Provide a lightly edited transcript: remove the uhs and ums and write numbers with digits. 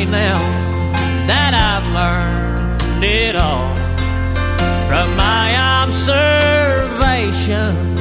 say now that I've learned it all from my observation